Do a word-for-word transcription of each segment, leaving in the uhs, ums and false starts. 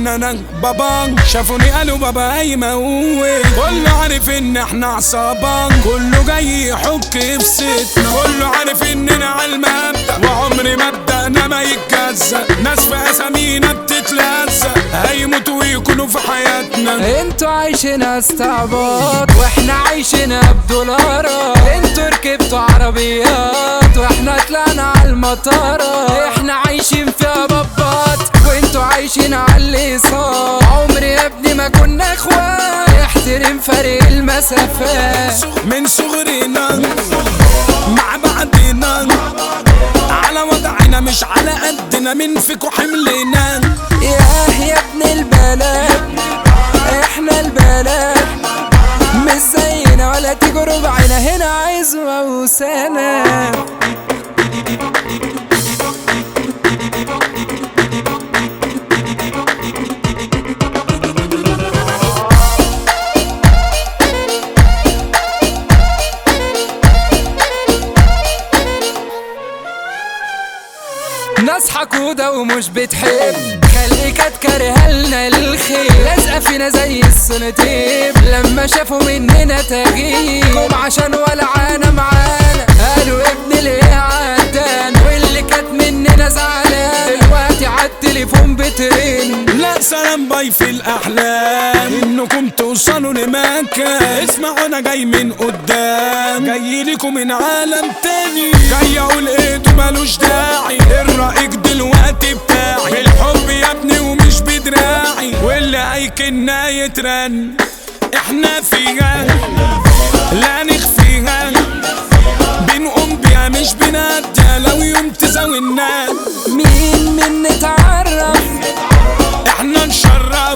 اننا بابا شافوني قالوا بابا هيموت. كله عارف ان احنا عصابة، كله جاي يحك في ستنا، كله عارف اننا على المبدأ وعمر مبدأنا ما يتجزأ. ناس في اسامينا بتتلزق هيموتوا ويكونوا في حياتنا. انتوا عايشين استعباط واحنا عايشين بدولارات. انتوا ركبتوا عربيات واحنا طلعنا على المطارات. احنا عايشين فيها بابات وانتوا عايشين على الليصات. عمري يا ابني ما كنا اخوات، احترم فرق المسافات. من صغرنا مع بعضنا على وضعنا مش على قدنا، من فيكوا حملنا. ياه يا ابن البلد احنا البلد مش زينا ولا تيجوا ربعنا، هنا عزوة وسنة. ناس حقودة ومش بتحب، خليكت كارهالنا الخير. لازقة فينا زي السنتيب لما شافوا مننا تغيير. قوم عشان ولعانة معانا قالوا ابن الايه عدان، واللي كانت مننا زعلان دلوقتي عالتليفون بترن. لا سلام باي في الاحلام انكم توصلوا لمكان. اسمعوا انا جاي من قدام، جاي لكم من عالم تاني. جاي اقول ايه مالوش داعي، الرأيك دلوقتي بتاعي. بالحب يا ابني ومش بدراعي، واللي هيكلنا يترن. احنا فيها لا نخفيها، بنقوم بيها مش بناديها لو يوم تزاولنا. مين من نتعرف احنا نشرف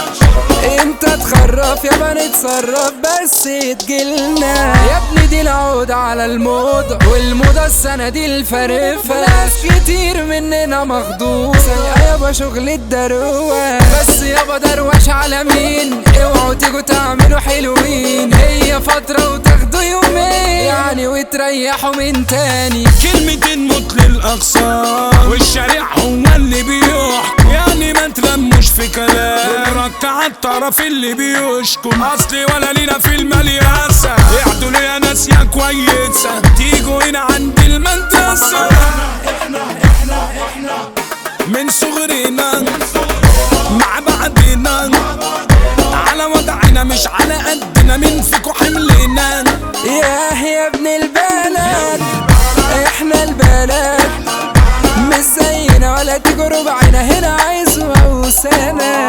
انت تخرف يابا نتصرف بس تجيلنا. يا ابني دي العود على الموضة والموضة السنة دي الفرفة. ناس كتير مننا مخدوسة يابا شغل الدروة، بس يابا دروش على مين؟ اوعوا تيجوا تعملوا حلوين. هي فترة وتاخدوا يومين يعني وتريحوا من تاني. كلمتين موت للأقصى والشارع هو اللي بيحكم، يعني ما تلموش في كلام ركع الطرف اللي بيشكم. اصلي ولا لينا في الملياسة، اعدوا لي ناس يا كويسة تيجوا هنا عند المدرسة. احنا احنا احنا من صغرنا مع بعضنا على وضعنا مش على قدنا، من فيكوا حملنا. ياه يا ابن البلد احنا البلد مش زينا ولا تيجوا ربعنا، هنا عزوة وسنة.